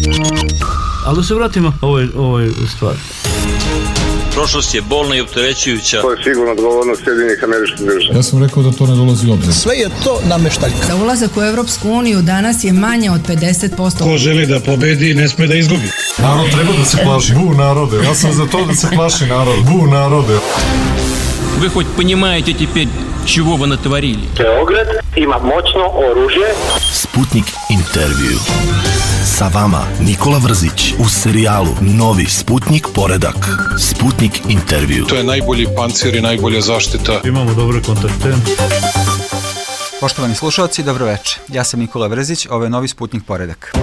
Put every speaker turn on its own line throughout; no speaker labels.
Ali da se vratimo ovoj stvari.
Prošlost je bolna i opterećujuća.
To je sigurno odgovornost Sjedinjenih Američkih Država.
Ja sam rekao da to ne dolazi u obzir.
Sve je to nameštaljka.
Za ulazak u Evropsku uniju danas je manje od 50%.
Ko želi da pobedi, ne sme da izgubi.
Narod treba da se plaši. Bu narode. Ja sam za to da se plaši narod. Bu narode.
Вы хоть понимаете теперь, чего вы натворили?
Beograd ima moćno oružje.
Sputnik intervju. Sa vama Nikola Vrzić u serijalu Novi Sputnik poredak. Sputnik intervju.
To je najbolji pancir i najbolja zaštita.
Imamo dobre kontakte.
Poštovani slušalci, dobroveče. Ja sam Nikola Vrzić, ovo je Novi Sputnik poredak.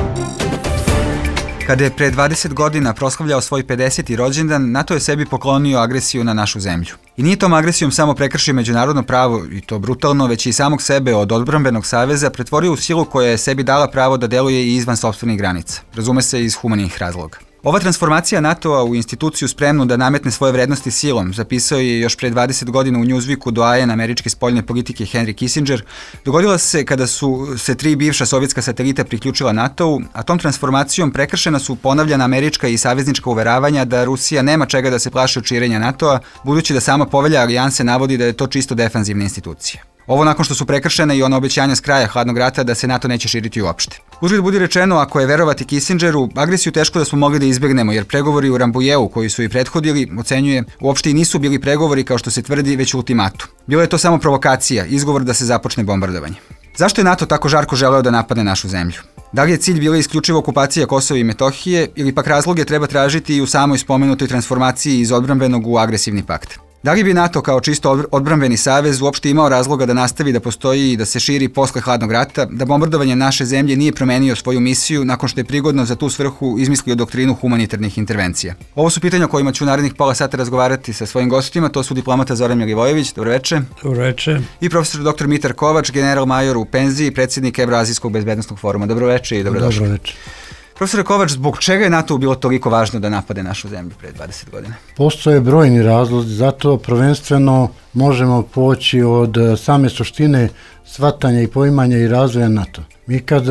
Kada je pre 20 godina proslavljao svoj 50. rođendan, NATO je sebi poklonio agresiju na našu zemlju. I nije tom agresijom samo prekršio međunarodno pravo, i to brutalno, već i samog sebe od odbrambenog saveza pretvorio u silu koja je sebi dala pravo da deluje i izvan sopstvenih granica. Razume se, iz humanih razloga. Ova transformacija NATO-a u instituciju spremnu da nametne svoje vrednosti silom, zapisao je još pre 20 godina u Newsweeku doajen američke spoljne politike Henry Kissinger, dogodila se kada su se 3 bivša sovjetska satelita priključila NATO-u, a tom transformacijom prekršena su ponavljana američka i saveznička uveravanja da Rusija nema čega da se plaši od širenja NATO-a, budući da sama povelja alijanse navodi da je to čisto defanzivna institucija. Ovo nakon što su prekršene i ona obećanja s kraja hladnog rata da se NATO neće širiti uopšte. Uzgled budi rečeno, ako je verovati Kissingeru, agresiju teško da smo mogli da izbegnemo, jer pregovori u Rambouilletu koji su i prethodili, ocenjuje, uopšte i nisu bili pregovori kao što se tvrdi, već ultimatum. Bilo je to samo provokacija, izgovor da se započne bombardovanje. Zašto je NATO tako žarko želeo da napadne našu zemlju? Da li je cilj bila isključivo okupacija Kosova i Metohije ili pak razloge treba tražiti i u samoj spomenutoj transformaciji iz odbrambenog u agresivni pakt? Da li bi NATO kao čisto odbrambeni savez uopšte imao razloga da nastavi da postoji i da se širi posle hladnog rata, da bombardovanje naše zemlje nije promenio svoju misiju nakon što je prigodno za tu svrhu izmislio doktrinu humanitarnih intervencija? Ovo su pitanja o kojima ću u narednih pola sata razgovarati sa svojim gostima, to su diplomata Zoran Milivojević, dobroveče.
Dobroveče.
I profesor dr. Mitar Kovač, general major u penziji, predsjednik Evroazijskog bezbednosnog foruma. Dobroveče i dobrodošli.
Dobroveče.
Profesor Kovač, zbog čega je NATO bilo toliko važno da napade našu zemlju pre 20 godina?
Postoje brojni razlozi, zato prvenstveno možemo poći od same suštine shvatanja i poimanja i razvoja NATO. Mi kad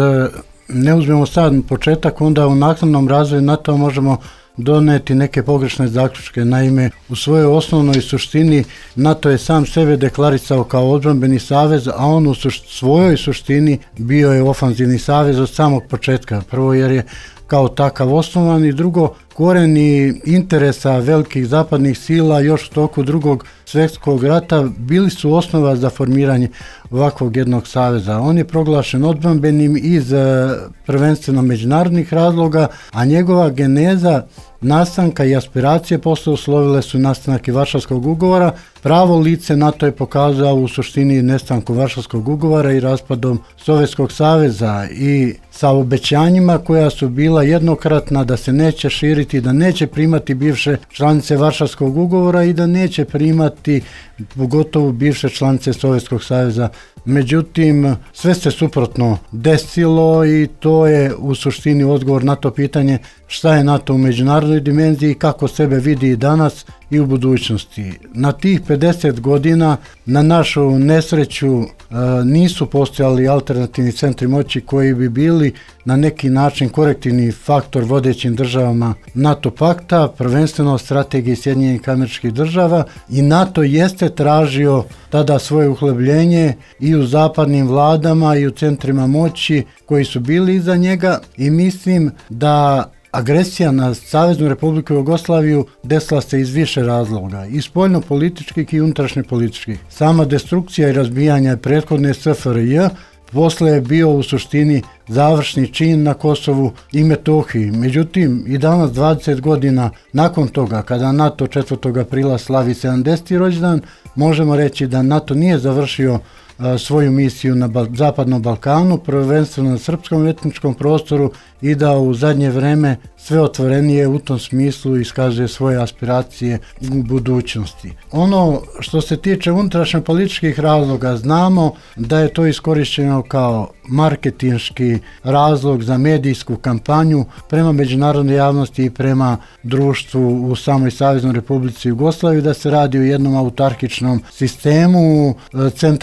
ne uzmemo sad početak, onda u naknadnom razvoju NATO možemo doneti neke pogrešne zaključke. Naime, u svojoj osnovnoj suštini NATO je sam sebe deklarisao kao odbrambeni savez, a on u svojoj suštini bio je ofanzivni savez od samog početka. Prvo jer je kao takav osnovan i drugo, koreni interesa velikih zapadnih sila još u toku Drugog svjetskog rata bili su osnova za formiranje ovakvog jednog saveza. On je proglašen odbrambenim iz prvenstveno međunarodnih razloga, a njegova geneza nastanka i aspiracije posle uslovile su nastanak i Varšavskog ugovora. Pravo lice NATO je pokazao u suštini nestanku Varšavskog ugovora i raspadom Sovjetskog saveza i sa obećanjima koja su bila jednokratna da se neće širiti, da neće primati bivše članice Varšavskog ugovora i da neće primati pogotovo bivše članice Sovjetskog saveza. Međutim, sve se suprotno desilo i to je u suštini odgovor na to pitanje šta je NATO u međunarodnoj dimenziji i kako sebe vidi i danas i u budućnosti. Na tih 50 godina, na našu nesreću, nisu postojali alternativni centri moći koji bi bili na neki način korektivni faktor vodećim državama NATO pakta, prvenstveno strategiji Sjedinjenih Američkih Država, i NATO jeste tražio tada svoje uhlebljenje i u zapadnim vladama i u centrima moći koji su bili iza njega, i mislim da agresija na Saveznu Republiku Jugoslaviju desila se iz više razloga, i spoljno-političkih i unutrašnje-političkih. Sama destrukcija i razbijanje prethodne SFRJ posle je bio u suštini završni čin na Kosovu i Metohiji. Međutim, i danas 20 godina nakon toga, kada NATO 4. aprila slavi 70. rođendan, možemo reći da NATO nije završio svoju misiju na Zapadnom Balkanu, prvenstveno na srpskom etničkom prostoru, i da u zadnje vreme sve otvorenije u tom smislu iskazuje svoje aspiracije u budućnosti. Ono što se tiče unutrašnjih političkih razloga, znamo da je to iskorišteno kao marketinški razlog za medijsku kampanju prema međunarodnoj javnosti i prema društvu u samoj Saveznoj Republici Jugoslaviji, da se radi o jednom autarkičnom sistemu, centralizovanom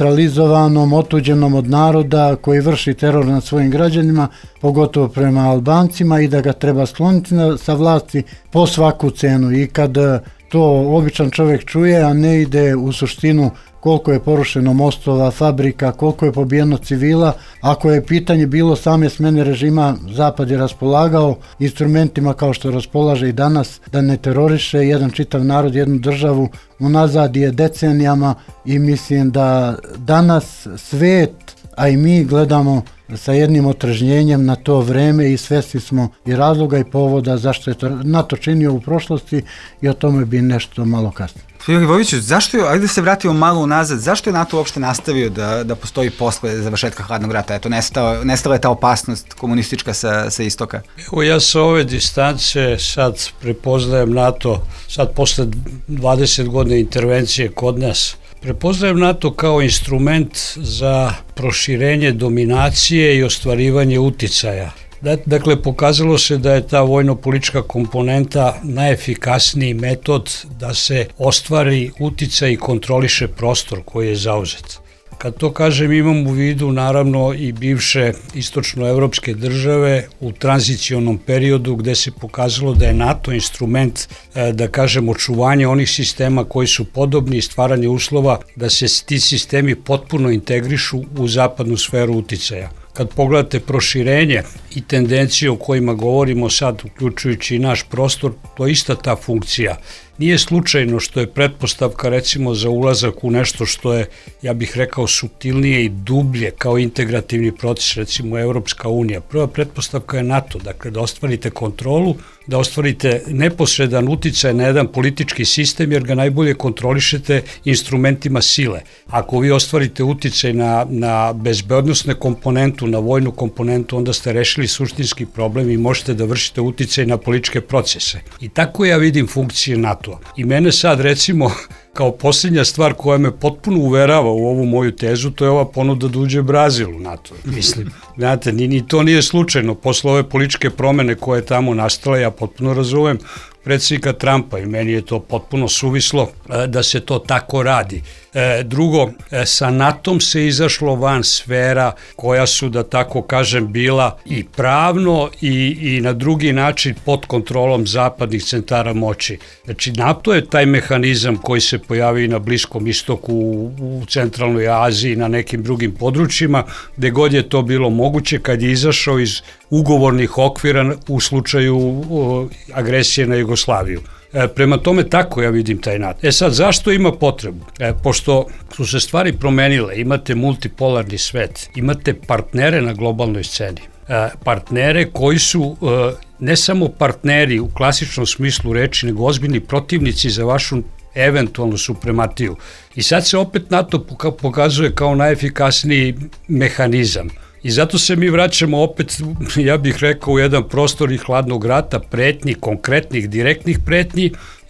bombardovanom, otuđenom od naroda koji vrši teror nad svojim građanima, pogotovo prema Albancima, i da ga treba skloniti sa vlasti po svaku cenu. I kad to običan čovjek čuje, a ne ide u suštinu koliko je porušeno mostova, fabrika, koliko je pobijeno civila. Ako je pitanje bilo same smene režima, Zapad je raspolagao instrumentima kao što raspolaže i danas da ne teroriše jedan čitav narod, jednu državu. Unazad je decenijama i mislim da danas svet, a i mi gledamo sa jednim otrežnjenjem na to vreme i svesni smo i razloga i povoda zašto je to NATO činio u prošlosti i o tome bi nešto malo kasnije.
Vojiću, ajde da se vratimo malo unazad, zašto je NATO uopšte nastavio da postoji posle završetka hladnog rata? Eto, nestala je ta opasnost komunistička sa istoka.
Evo, ja sa ove distance sad prepoznajem NATO, sad posle 20 godina intervencije kod nas, prepoznajem NATO kao instrument za proširenje dominacije i ostvarivanje uticaja. Dakle, pokazalo se da je ta vojno-politička komponenta najefikasniji metod da se ostvari uticaj i kontroliše prostor koji je zauzet. Kad to kažem, imam u vidu naravno i bivše istočnoevropske države u tranzicionom periodu gde se pokazalo da je NATO instrument, da kažem, očuvanje onih sistema koji su podobni i stvaranje uslova da se ti sistemi potpuno integrišu u zapadnu sferu uticaja. Kad pogledate proširenje i tendencije o kojima govorimo sad, uključujući i naš prostor, to je ista ta funkcija. Nije slučajno što je pretpostavka recimo za ulazak u nešto što je, ja bih rekao, suptilnije i dublje kao integrativni proces, recimo Evropska unija. Prva pretpostavka je NATO, dakle da ostvarite kontrolu, da ostvarite neposredan uticaj na jedan politički sistem jer ga najbolje kontrolišete instrumentima sile. Ako vi ostvarite uticaj na bezbednosne komponentu, na vojnu komponentu, onda ste rešili suštinski problem i možete da vršite uticaj na političke procese. I tako ja vidim funkcije NATO. I mene sad recimo kao posljednja stvar koja me potpuno uverava u ovu moju tezu, to je ova ponuda da uđe Brazil u NATO. Mislim, znate, ni to nije slučajno. Posle ove političke promene koje je tamo nastala, ja potpuno razumem predsjednika Trumpa i meni je to potpuno suvislo da se to tako radi. Drugo, sa NATO-om se izašlo van sfera koja su, da tako kažem, bila i pravno i na drugi način pod kontrolom zapadnih centara moći. Znači, NATO je taj mehanizam koji se pojavi na Bliskom istoku, u centralnoj Aziji, na nekim drugim područjima, gde god je to bilo moguće kad je izašao iz ugovornih okvira u slučaju agresije na Jugoslaviju. Prema tome tako ja vidim taj NATO. Sad, zašto ima potrebu? Pošto su se stvari promenile, imate multipolarni svet, imate partnere na globalnoj sceni, partnere koji su ne samo partneri u klasičnom smislu reči, nego ozbiljni protivnici za vašu eventualnu suprematiju. I sad se opet NATO pokazuje kao najefikasniji mehanizam. I zato se mi vraćamo opet, ja bih rekao, u jedan prostor i hladnog rata, pretnji, konkretnih, direktnih pretnji,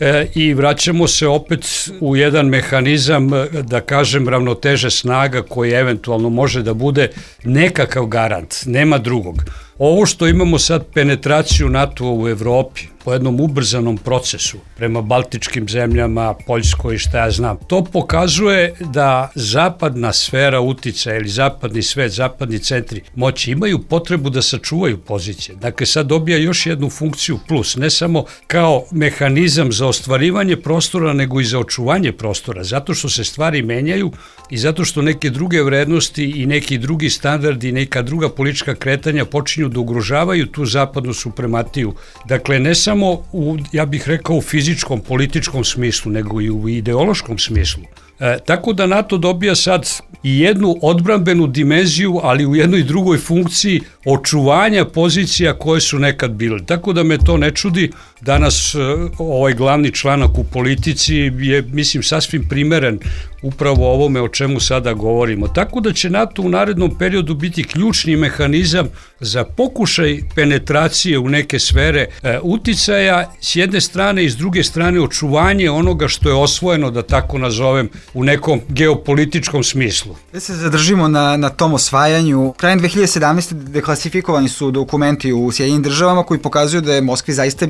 i vraćamo se opet u jedan mehanizam, da kažem, ravnoteže snaga koji eventualno može da bude nekakav garant, nema drugog. Ovo što imamo sad penetraciju NATO u Evropi po jednom ubrzanom procesu prema baltičkim zemljama, Poljskoj i šta ja znam, to pokazuje da zapadna sfera uticaja ili zapadni svet, zapadni centri moći imaju potrebu da sačuvaju pozicije. Dakle, sad dobija još jednu funkciju plus, ne samo kao mehanizam za ostvarivanje prostora, nego i za očuvanje prostora, zato što se stvari menjaju i zato što neke druge vrednosti i neki drugi standardi i neka druga politička kretanja počinju da ugrožavaju tu zapadnu suprematiju. Dakle, ne samo ja bih rekao, u fizičkom, političkom smislu, nego i u ideološkom smislu. Tako da NATO dobija sad i jednu odbrambenu dimenziju, ali u jednoj drugoj funkciji očuvanja pozicija koje su nekad bile. Tako da me to ne čudi. Danas ovaj glavni članak u politici je, mislim, sasvim primeren upravo ovome o čemu sada govorimo. Tako da će NATO u narednom periodu biti ključni mehanizam za pokušaj penetracije u neke sfere uticaja s jedne strane i s druge strane očuvanje onoga što je osvojeno, da tako nazovem, u nekom geopolitičkom smislu.
Da se zadržimo na tom osvajanju. Krajem 2017. deklasifikovani su dokumenti u Sjedinjenim državama koji pokazuju da je Moskvi zaista bilo obećano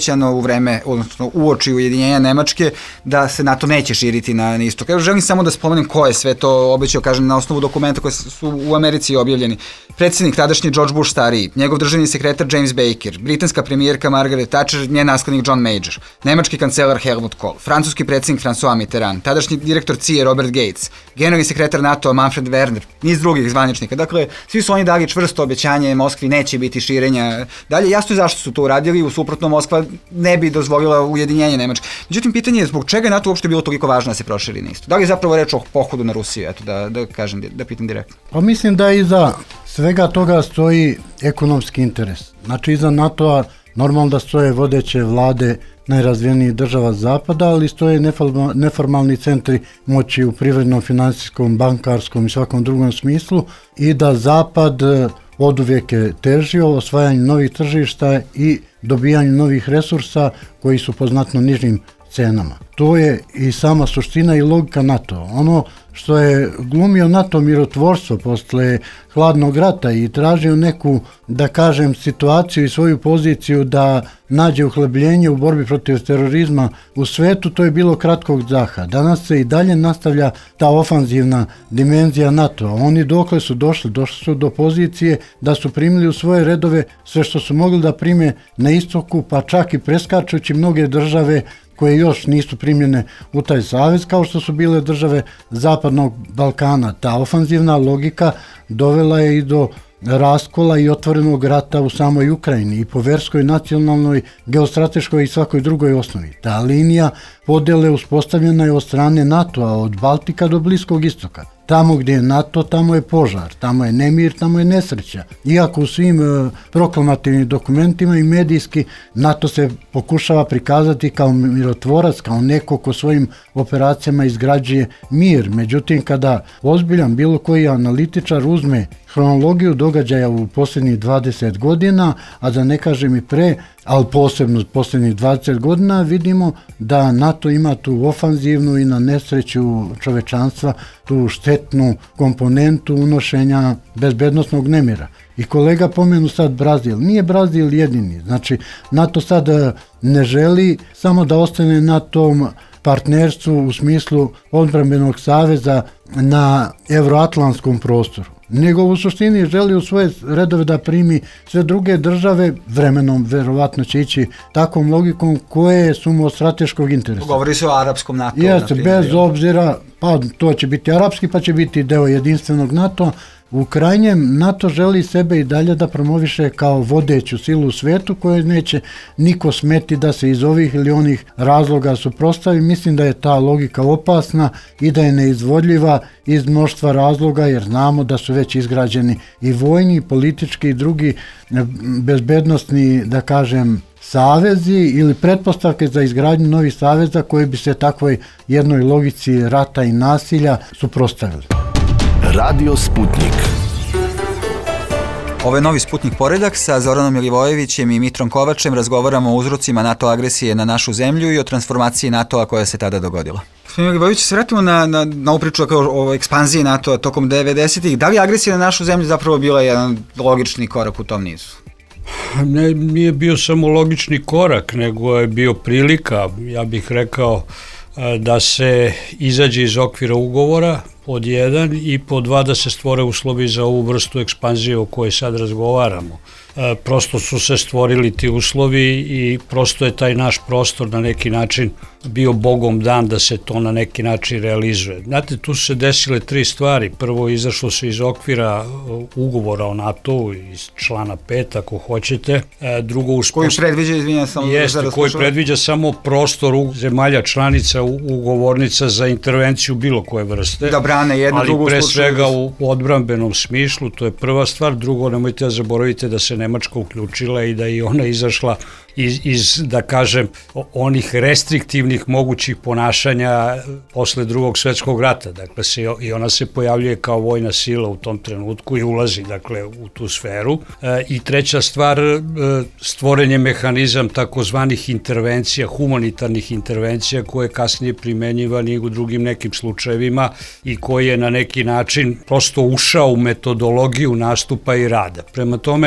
obećano u vreme, odnosno uoči ujedinjenja Nemačke, da se NATO neće širiti na istok. Evo, želim samo da spomenem ko je sve to obećao, kažem, na osnovu dokumenta koji su u Americi objavljeni. Predsjednik tadašnji George Bush stariji, njegov državni sekretar James Baker, britanska premijerka Margaret Thatcher, njen naslednik John Major, nemački kancelar Helmut Kohl, francuski predsjednik François Mitterrand, tadašnji direktor CIA Robert Gates, generalni sekretar NATO Manfred Werner, niz drugih zvaničnika. Dakle, svi su oni dali čvrsto obećanje Moskvi neće biti širenja. Dalje, jasno je zašto su to uradili, u suprotno Moskva ne bi dozvolila ujedinjenje Nemačke. Međutim, pitanje je zbog čega je NATO uopšte bilo toliko važno da se proširi na istok. Da li je zapravo reč o pohodu na Rusiju, eto da kažem, da pitam direktno.
Pa mislim da iza svega toga stoji ekonomski interes. Znači iza NATO-a normalno da stoje vodeće vlade najrazvijenijih država zapada, ali stoje neformalni centri moći u privrednom, financijskom, bankarskom i svakom drugom smislu i da zapad oduvijek je težio osvajanju novih tržišta i dobijanju novih resursa koji su po znatno nižim cenama. To je i sama suština i logika NATO. Ono što je glumio NATO mirotvorstvo posle hladnog rata i tražio neku, da kažem, situaciju i svoju poziciju da nađe uhlebljenje u borbi protiv terorizma u svetu, to je bilo kratkog daha. Danas se i dalje nastavlja ta ofanzivna dimenzija NATO-a. Oni dokle su došli su do pozicije da su primili u svoje redove sve što su mogli da prime na istoku, pa čak i preskačući mnoge države koje još nisu primljene u taj savez, kao što su bile države Zapadnog Balkana. Ta ofanzivna logika dovela je i do raskola i otvorenog rata u samoj Ukrajini i po verskoj, nacionalnoj, geostrateškoj i svakoj drugoj osnovi. Ta linija podele uspostavljena je od strane NATO-a, od Baltika do Bliskog istoka. Tamo gdje je NATO, tamo je požar, tamo je nemir, tamo je nesreća. Iako u svim proklamativnim dokumentima i medijski NATO se pokušava prikazati kao mirotvorac, kao neko ko svojim operacijama izgrađuje mir. Međutim, kada ozbiljan bilo koji analitičar uzme hronologiju događaja u posljednjih 20 godina, a da ne kažem i pre, ali posebno posljednjih 20 godina, vidimo da NATO ima tu ofanzivnu i na nesreću čovečanstva tu štetnu komponentu unošenja bezbednosnog nemira. I kolega pomenu sad Brazil. Nije Brazil jedini. Znači, NATO sad ne želi samo da ostane na tom partnerstvu u smislu odbrambenog saveza na evroatlantskom prostoru, nego u suštini želi u svoje redove da primi sve druge države, vremenom verovatno će ići takvom logikom koje su mu od strateškog interesa.
Govori se o arapskom NATO.
Jeste, bez obzira, pa to će biti arapski, pa će biti deo jedinstvenog NATO. U krajnjem, NATO želi sebe i dalje da promoviše kao vodeću silu u svetu koje neće niko smeti da se iz ovih ili onih razloga suprotstavi. Mislim da je ta logika opasna i da je neizvodljiva iz mnoštva razloga, jer znamo da su već izgrađeni i vojni, i politički i drugi bezbednosni, da kažem, savezi ili pretpostavke za izgradnju novih saveza koji bi se takvoj jednoj logici rata i nasilja suprotstavili.
Radio Sputnik.
Ovo je novi Sputnik poredak sa Zoranom Milivojevićem i Mitrom Kovačem. Razgovaramo o uzrocima NATO agresije na našu zemlju i o transformaciji NATO-a koja se tada dogodila. Gospodin Milivojević, se vratimo na ovu priču o ekspanziji NATO-a tokom 90-ih. Da li je agresija na našu zemlju zapravo bila jedan logični korak u tom nizu?
Nije bio samo logični korak, nego je bio prilika, ja bih rekao, da se izađe iz okvira ugovora, pod 1, i pod 2 da se stvore uslovi za ovu vrstu ekspanzije o kojoj sad razgovaramo. Prosto su se stvorili ti uslovi i prosto je taj naš prostor na neki način bio bogom dan da se to na neki način realizuje. Znate, tu su se desile 3 stvari. Prvo, izašlo se iz okvira ugovora o NATO-u, iz člana 5, ako hoćete. Drugo,
koji predviđa,
koji predviđa samo prostor zemalja članica ugovornica za intervenciju bilo koje vrste.
Da brane jedno,
ali pre svega u odbrambenom smislu, to je prva stvar. Drugo, nemojte da zaboravite da se Nemačka uključila i da i ona izašla iz, da kažem, onih restriktivnih mogućih ponašanja posle Drugog svjetskog rata. Dakle, i ona se pojavljuje kao vojna sila u tom trenutku i ulazi, dakle, u tu sferu. I treća stvar, stvoren je mehanizam takozvanih intervencija, humanitarnih intervencija, koje je kasnije primenjivan i u drugim nekim slučajevima i koji je na neki način prosto ušao u metodologiju nastupa i rada. Prema tome, to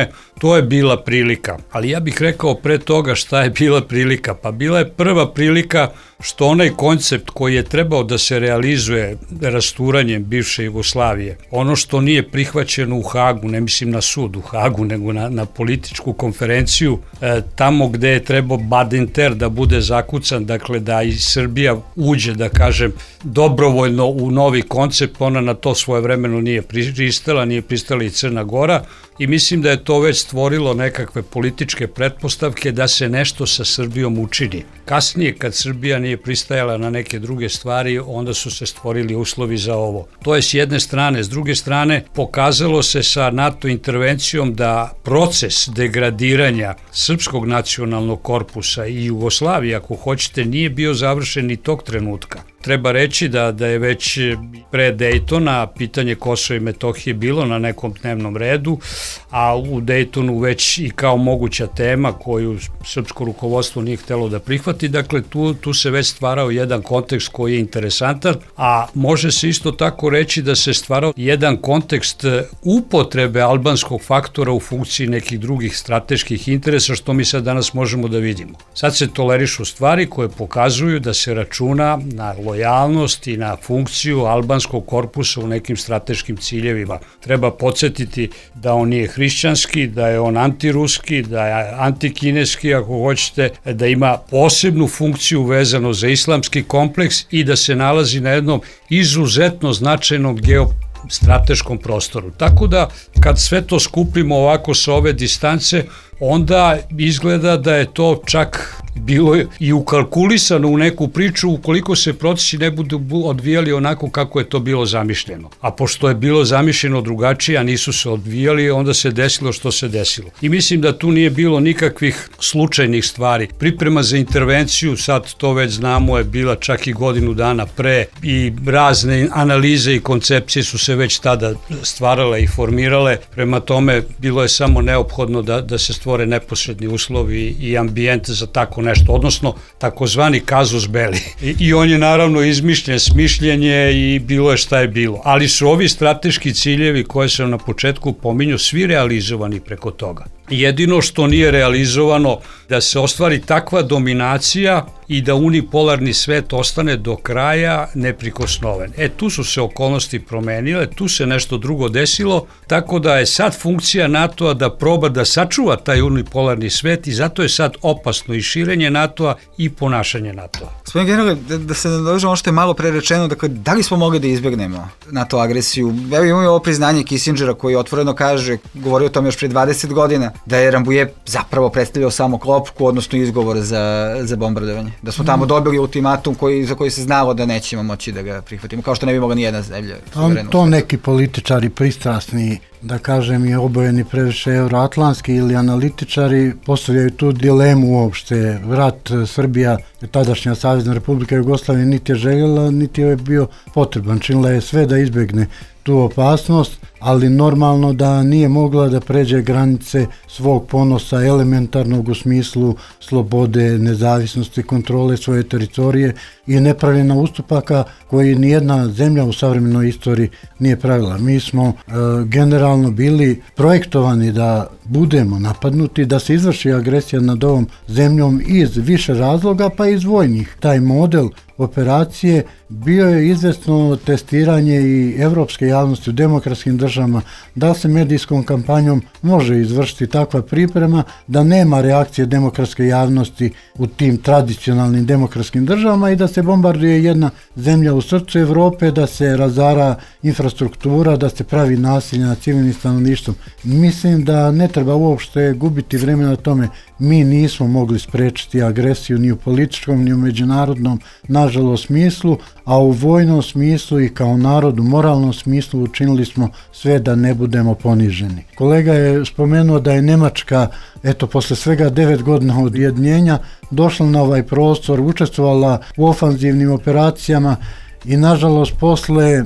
to je bila prilika. Ali ja bih rekao pre toga šta je bila prilika. Pa bila je prva prilika što onaj koncept koji je trebao da se realizuje rasturanjem bivše Jugoslavije, ono što nije prihvaćeno u Hagu, ne mislim na sud u Hagu, nego na političku konferenciju, tamo gde je trebao Badinter da bude zakucan, dakle da i Srbija uđe, da kažem, dobrovoljno u novi koncept, ona na to svojevremeno nije pristala, nije pristala i Crna Gora, i mislim da je to već stvorilo nekakve političke pretpostavke da se nešto sa Srbijom učini. Kasnije, kad Srbija nije pristajala na neke druge stvari, onda su se stvorili uslovi za ovo. To je s jedne strane. S druge strane, pokazalo se sa NATO intervencijom da proces degradiranja srpskog nacionalnog korpusa i Jugoslavije, ako hoćete, nije bio završen ni tog trenutka. Treba reći da je već pre Dejtona pitanje Kosova i Metohije bilo na nekom dnevnom redu, a u Dejtonu već i kao moguća tema koju srpsko rukovodstvo nije htelo da prihvati. Dakle, tu se već stvarao jedan kontekst koji je interesantan, a može se isto tako reći da se stvarao jedan kontekst upotrebe albanskog faktora u funkciji nekih drugih strateških interesa, što mi sad danas možemo da vidimo. Sad se tolerišu stvari koje pokazuju da se računa na lojalnost i na funkciju albanskog korpusa u nekim strateškim ciljevima. Treba podsjetiti da on nije hrišćanski, da je on antiruski, da je antikineski, ako hoćete, da ima posebnu funkciju vezano za islamski kompleks i da se nalazi na jednom izuzetno značajnom geostrateškom prostoru. Tako da, kad sve to skupimo ovako sa ove distance, onda izgleda da je to čak bilo i ukalkulisano u neku priču ukoliko se procesi ne budu odvijali onako kako je to bilo zamišljeno. A pošto je bilo zamišljeno drugačije, a nisu se odvijali, onda se desilo što se desilo. I mislim da tu nije bilo nikakvih slučajnih stvari. Priprema za intervenciju, sad to već znamo, je bila čak i godinu dana pre i razne analize i koncepcije su se već tada stvarale i formirale. Prema tome, bilo je samo neophodno da se stvore neposredni uslovi i ambijent za tako nešto, odnosno takozvani kazus belli. I on je naravno izmišljen, smišljenje i bilo je šta je bilo. Ali su ovi strateški ciljevi koje sam na početku pominjao svi realizovani preko toga. Jedino što nije realizovano da se ostvari takva dominacija i da unipolarni svet ostane do kraja neprikosnoven. Tu su se okolnosti promenile, tu se nešto drugo desilo, tako da je sad funkcija NATO-a da proba da sačuva taj unipolarni svet i zato je sad opasno i širenje NATO-a i ponašanje NATO-a.
Gospodin generale, da se nadovežemo ono što je malo pre rečeno, dakle, da li smo mogli da izbjegnemo NATO agresiju? Evo imamo ovo priznanje Kissingera koji otvoreno kaže, govorio o tome još pre 20 godina, da je Rambuje zapravo predstavljao samo klopku, odnosno izgovor za bombardovanje. Da smo tamo dobili ultimatum za koji se znalo da nećemo moći da ga prihvatimo, kao što ne bi mogla nijedna zemlja.
To neki političari pristrasni, da kažem i obojeni previše euroatlantski ili analitičari postavljaju tu dilemu uopšte. Vrat Srbija, tadašnja Savezna Republika Jugoslavije, niti je željela, niti je bio potreban. Činila je sve da izbjegne tu opasnost, ali normalno da nije mogla da pređe granice svog ponosa elementarnog u smislu slobode, nezavisnosti, kontrole svoje teritorije i nepravljena ustupaka koji nijedna zemlja u savremenoj istoriji nije pravila. Mi smo generalno bili projektovani da budemo napadnuti, da se izvrši agresija nad ovom zemljom iz više razloga, pa iz vojnih. Taj model operacije bio je izvesno testiranje i evropske javnosti u demokratskim državama, da se medijskom kampanjom može izvršiti takva priprema, da nema reakcije demokratske javnosti u tim tradicionalnim demokratskim državama i da se bombarduje jedna zemlja u srcu Evrope, da se razara infrastruktura, da se pravi nasilje nad civilnim stanovništvom. Mislim da ne treba uopšte gubiti vreme na tome. Mi nismo mogli sprečiti agresiju ni u političkom, ni u međunarodnom, nažalost, smislu, a u vojnom smislu i kao narod u moralnom smislu učinili smo sve da ne budemo poniženi. Kolega je spomenuo da je Nemačka, posle svega 9 godina od ujedinjenja, došla na ovaj prostor, učestvovala u ofanzivnim operacijama i nažalost posle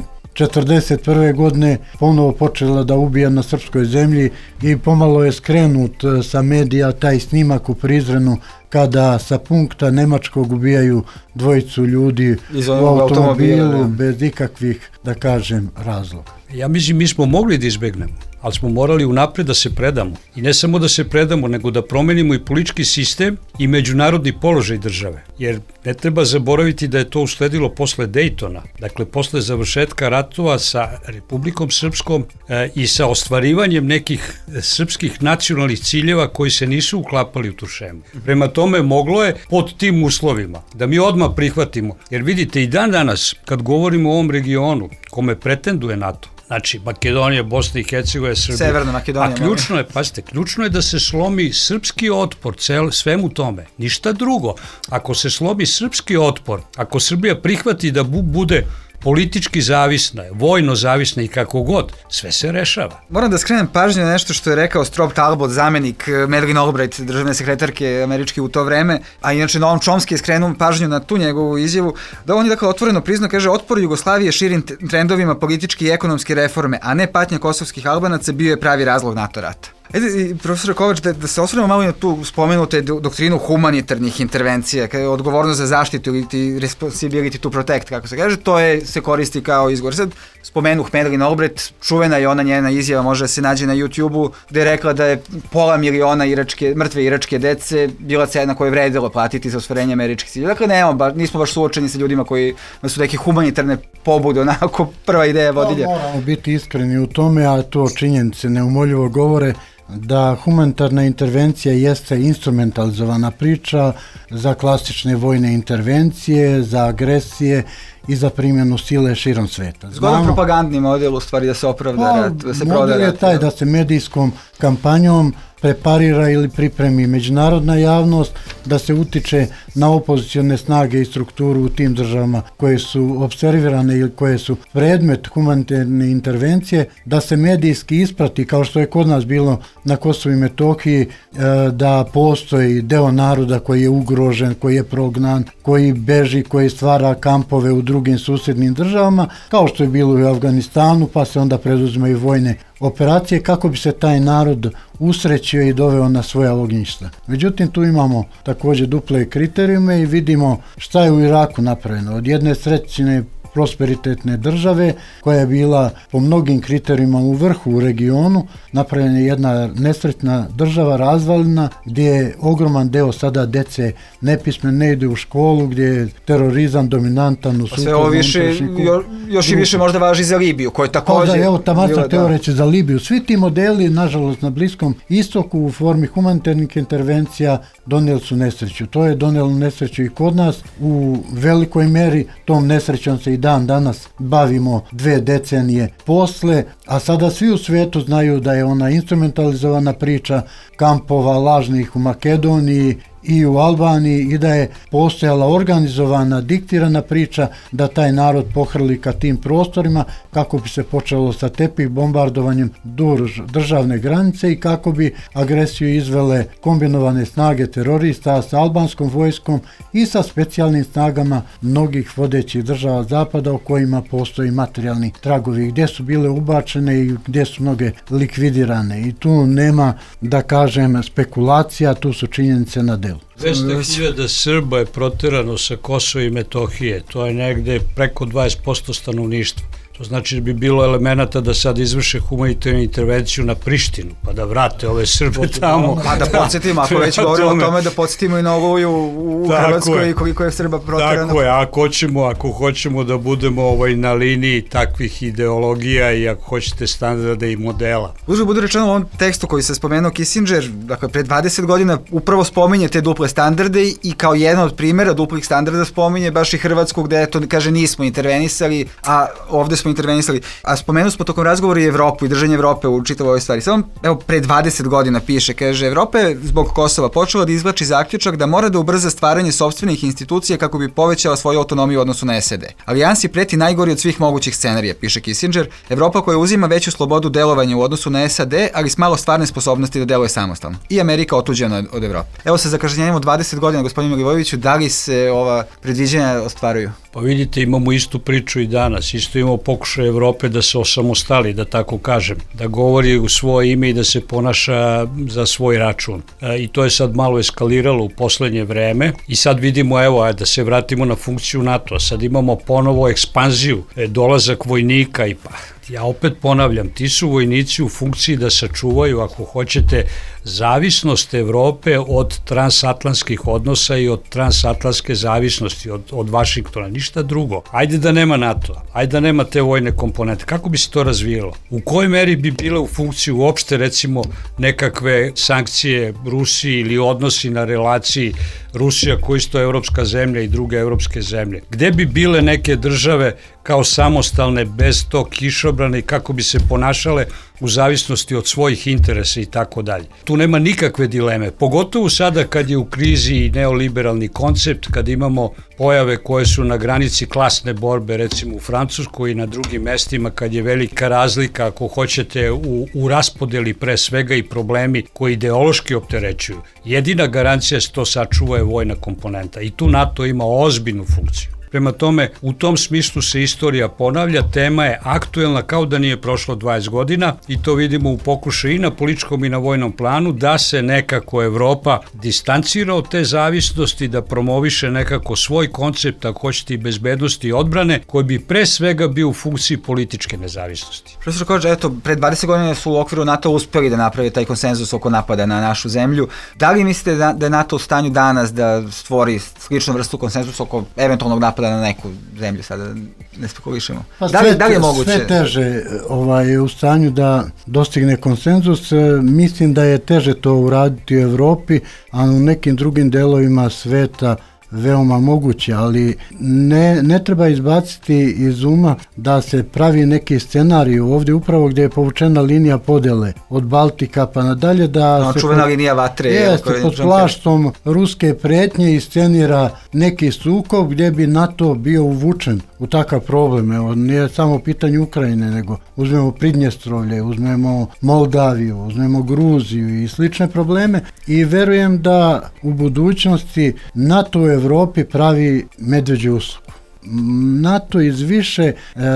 1941. godine ponovo počela da ubija na srpskoj zemlji i pomalo je skrenut sa medija taj snimak u Prizrenu kada sa punkta nemačkog ubijaju dvojicu ljudi u automobilu bez ikakvih, da kažem, razloga.
Ja mislim, mi smo mogli da izbegnemo, ali smo morali unapred da se predamo. I ne samo da se predamo, nego da promenimo i politički sistem i međunarodni položaj države. Jer ne treba zaboraviti da je to usledilo posle Dejtona, dakle posle završetka ratova sa Republikom Srpskom i sa ostvarivanjem nekih srpskih nacionalnih ciljeva koji se nisu uklapali u tu šemu. Prema tome moglo je pod tim uslovima da mi odmah prihvatimo, jer vidite i dan danas kad govorimo o ovom regionu kome pretenduje NATO, znači Makedonija, Bosna i Hercegovina, Srbija.
Severna Makedonija.
A ključno je, pazite, ključno je da se slomi srpski otpor svemu tome. Ništa drugo. Ako se slomi srpski otpor, ako Srbija prihvati da bude politički zavisna, vojno zavisna i kako god, sve se rešava.
Moram da skrenem pažnju na nešto što je rekao Strobe Talbot, zamenik Madeleine Albright, državne sekretarke američke u to vreme, a inače Noam Chomsky je skrenuo pažnju na tu njegovu izjavu, da on je dakle otvoreno priznao, kaže, otpor Jugoslavije širim trendovima političke i ekonomske reforme, a ne patnja kosovskih Albanaca bio je pravi razlog NATO rata. Ajde, profesor Kovač, da se osvrnemo malo i na tu spomenute doktrinu humanitarnih intervencija, kada je odgovornost za zaštitu ili responsibility to protect, kako se kaže, to se koristi kao izgovor. Sad spomenuh Madeleine Albright, čuvena je ona njena izjava, može da se nađe na YouTube-u, gde je rekla da je pola miliona mrtve iračke dece bila cena koju je vredilo platiti za ostvarenje američkih ciljeva. Dakle, nismo baš suočeni sa ljudima koji su neke humanitarne pobude, onako prva ideja vodilja.
Moramo biti iskreni u tome, a to činjenice neumoljivo govore da humanitarna intervencija jeste instrumentalizovana priča za klasične vojne intervencije, za agresije i za primjenu sile širom sveta.
Zgodno propagandni model u stvari da se opravda rat, da se proda rat.
Model je taj da se medijskom kampanjom preparira ili pripremi međunarodna javnost, da se utiče na opozicione snage i strukturu u tim državama koje su observirane ili koje su predmet humanitarne intervencije, da se medijski isprati, kao što je kod nas bilo na Kosovu i Metohiji, da postoji deo naroda koji je ugrožen, koji je prognan, koji beži, koji stvara kampove u drugim susjednim državama, kao što je bilo u Afganistanu, pa se onda preduzimaju vojne operacije kako bi se taj narod usrećio i doveo na svoja ognjišta. Međutim, tu imamo također duple kriterijume i vidimo šta je u Iraku napravljeno. Od jedne srećne prosperitetne države koja je bila po mnogim kriterijima u vrhu u regionu, napravljena je jedna nesretna država razvalina gdje je ogroman deo sada dece nepismen, ne ide u školu, gdje je terorizam dominantan u sukobu.
Sve ovo još i više možda važi za Libiju, koja je također...
Evo, taman teoreći za Libiju. Svi ti modeli, nažalost, na Bliskom istoku u formi humanitarnih intervencija donijeli su nesreću. To je donijelo nesreću i kod nas. U velikoj meri tom nesrećom se i dan danas bavimo 2 decenije posle, a sada svi u svijetu znaju da je ona instrumentalizovana priča kampova lažnih u Makedoniji i u Albaniji i da je postojala organizovana, diktirana priča da taj narod pohrli ka tim prostorima kako bi se počelo sa tepih bombardovanjem državne granice i kako bi agresiju izvele kombinovane snage terorista sa albanskom vojskom i sa specijalnim snagama mnogih vodećih država zapada o kojima postoji materijalni tragovi, gdje su bile ubačene i gdje su mnoge likvidirane. I tu nema, da kažem, spekulacija, tu su činjenice na delu.
200.000 Srba je proterano sa Kosova i Metohije, to je negde preko 20% stanovništva. To znači da bi bilo elemenata da sad izvrše humanitarnu intervenciju na Prištinu, pa da vrate ove Srbe tamo.
Pa da podsjetimo, ako već govorimo o tome, da podsjetimo i na Oluju u Hrvatskoj i koliko je Srba proterano.
Tako je, ako hoćemo da budemo na liniji takvih ideologija i ako hoćete standarda i modela.
Uzme budu rečeno u ovom tekstu koji se spomenuo Kissinger, dakle pre 20 godina upravo spominje te duple standarde i kao jedan od primjera duplih standarda spominje baš i Hrvatsku gde to kaže nismo intervenisali, a ovde smo intervenisali. A spomenuli smo tokom razgovora i Evropu i držanje Evrope u čitavoj ovoj stvari. Samo, evo, pre 20 godina piše, kaže, Evropa je zbog Kosova počela da izvlači zaključak da mora da ubrza stvaranje sopstvenih institucija kako bi povećala svoju autonomiju u odnosu na SAD. Alijansi preti najgori od svih mogućih scenarija, piše Kissinger. Evropa koja uzima veću slobodu delovanja u odnosu na SAD, ali s malo stvarne sposobnosti da deluje samostalno. I Amerika otuđena od Evrope. Evo, sa zakašnjenjem od 20 godina, gospodine Milivojeviću, da li se ova predviđenja ostvaruju?
Pa vidite, imamo istu priču i danas, isto imamo pokušaj Evrope da se osamostali, da tako kažem, da govori u svoje ime i da se ponaša za svoj račun. I to je sad malo eskaliralo u poslednje vreme i sad vidimo, evo, da se vratimo na funkciju NATO, sad imamo ponovo ekspanziju, dolazak vojnika i ja opet ponavljam, ti su vojnici u funkciji da sačuvaju, ako hoćete, zavisnost Evrope od transatlantskih odnosa i od transatlantske zavisnosti od Vašingtona, ništa drugo. Ajde da nema NATO-a, ajde da nema te vojne komponente, kako bi se to razvijelo? U kojoj meri bi bile u funkciji uopšte, recimo, nekakve sankcije Rusiji ili odnosi na relaciji Rusija koja isto je evropska zemlja i druge evropske zemlje? Gde bi bile neke države kao samostalne bez tog kišobrana i kako bi se ponašale u zavisnosti od svojih interesa i tako dalje? Tu nema nikakve dileme, pogotovo sada kad je u krizi neoliberalni koncept, kad imamo pojave koje su na granici klasne borbe, recimo u Francuskoj i na drugim mestima, kad je velika razlika, ako hoćete, u raspodeli pre svega i problemi koji ideološki opterećuju. Jedina garancija se to sačuva je vojna komponenta i tu NATO ima ozbiljnu funkciju. Prema tome, u tom smislu se istorija ponavlja, tema je aktuelna kao da nije prošlo 20 godina i to vidimo u pokušaju i na političkom i na vojnom planu da se nekako Evropa distancira od te zavisnosti, da promoviše nekako svoj koncept, ako hoćete, i bezbednosti i odbrane, koji bi pre svega bio u funkciji političke nezavisnosti.
Profesor Kođa, eto, pred 20 godina su u okviru NATO uspeli da napravi taj konsenzus oko napada na našu zemlju. Da li mislite da je NATO u stanju danas da stvori sličnu vrstu konsenzusa oko eventualnog napada na neku zemlju, sada ne spekulišemo? Da li je moguće?
Sve teže je u stanju da dostigne konsenzus. Mislim da je teže to uraditi u Evropi, a u nekim drugim delovima sveta veoma moguće, ali ne treba izbaciti iz uma da se pravi neki scenarij ovdje upravo gdje je povučena linija podele od Baltika pa nadalje, da
čuvena linija vatre
pod plaštom ruske pretnje iscenira neki sukob gdje bi NATO bio uvučen u takav problem. Evo, nije samo pitanje Ukrajine, nego uzmemo Pridnjestrovlje, uzmemo Moldaviju, uzmemo Gruziju i slične probleme i verujem da u budućnosti NATO u Evropi pravi medveđu uslugu. NATO iz više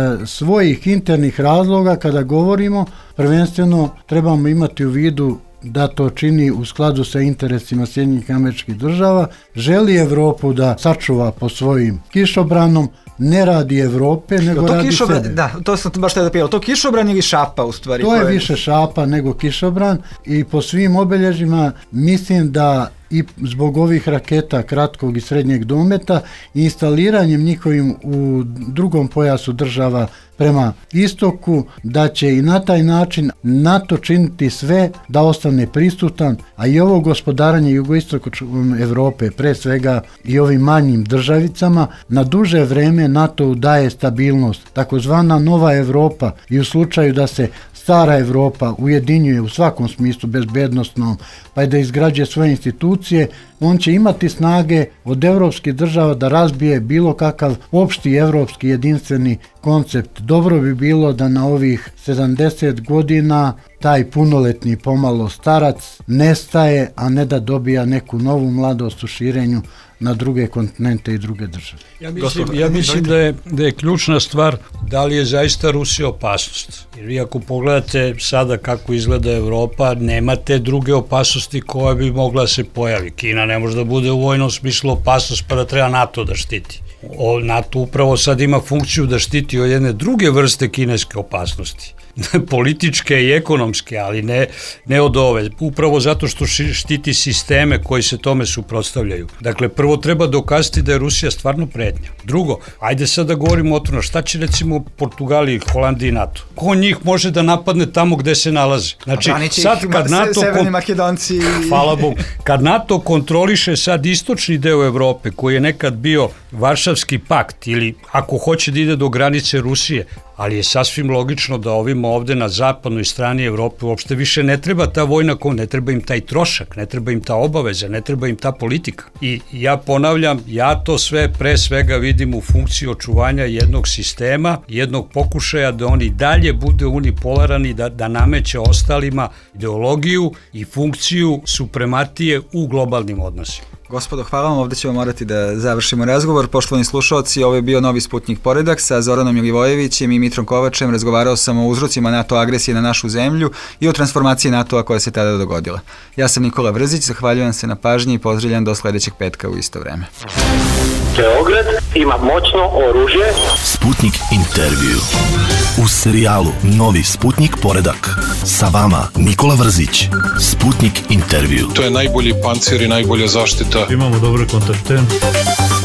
svojih internih razloga, kada govorimo, prvenstveno trebamo imati u vidu da to čini u skladu sa interesima Sjedinjenih Američkih Država, želi Evropu da sačuva po svojim kišobranom, ne radi Evrope, nego radi sebe.
Da, to sam baš da pitao, to kišobran ili šapa u stvari?
To je više šapa nego kišobran i po svim obilježjima mislim da i zbog ovih raketa kratkog i srednjeg dometa i instaliranjem njihovim u drugom pojasu država prema istoku, da će i na taj način NATO činiti sve da ostane prisutan, a i ovo gospodaranje jugoistokom Evrope, pre svega i ovim manjim državicama, na duže vreme NATO daje stabilnost, takozvana nova Evropa, i u slučaju da se stara Evropa ujedinjuje u svakom smislu bezbednostnom, pa je da izgrađuje svoje institucije, on će imati snage od evropskih država da razbije bilo kakav opšti evropski jedinstveni koncept. Dobro bi bilo da na ovih 70 godina taj punoletni pomalo starac nestaje, a ne da dobija neku novu mladost u širenju na druge kontinente i druge države.
Ja mislim da je ključna stvar da li je zaista Rusija opasnost. Jer vi ako pogledate sada kako izgleda Evropa, nemate druge opasnosti koja bi mogla se pojavi. Kina ne može da bude u vojnom smislu opasnost pa da treba NATO da štiti. NATO upravo sad ima funkciju da štiti od jedne druge vrste kineske opasnosti. Političke i ekonomske, ali ne od ove. Upravo zato što štiti sisteme koji se tome suprotstavljaju. Dakle, prvo treba dokazati da je Rusija stvarno pretnja. Drugo, ajde sad da govorimo o tome, šta će recimo Portugaliji, Holandiji i NATO? Ko njih može da napadne tamo gde se nalaze? Znači, sad kad NATO...
Severni Makedonci...
Hvala Bogu. Kad NATO kontroliše sad istočni deo Evrope, koji je nekad bio Varšavski pakt, ili ako hoće da ide do granice Rusije, ali je sasvim logično da ovima ovde na zapadnoj strani Evrope uopšte više ne treba ta vojna, ne treba im taj trošak, ne treba im ta obaveza, ne treba im ta politika. I ja ponavljam, ja to sve pre svega vidim u funkciji očuvanja jednog sistema, jednog pokušaja da oni dalje bude unipolaran i da nameće ostalima ideologiju i funkciju suprematije u globalnim odnosima.
Gospodo, hvala vam, ovdje ćemo morati da završimo razgovor. Poštovani slušalci, ovo je bio novi Sputnjik Poredak sa Zoranom Milivojevićem i Dimitrom Kovačem razgovarao sam o uzrocima NATO agresije na našu zemlju i o transformaciji NATO-a koja se tada dogodila. Ja sam Nikola Vrzić, zahvaljujem se na pažnji i pozdravljam do sledećeg petka u isto vreme.
Beograd ima moćno oružje.
Sputnik intervju. U serijalu Novi Sputnik poredak. Sa vama Nikola Vrzić. Sputnik intervju.
To je najbolji pancir i najbolja zaštita.
Imamo dobre kontakte.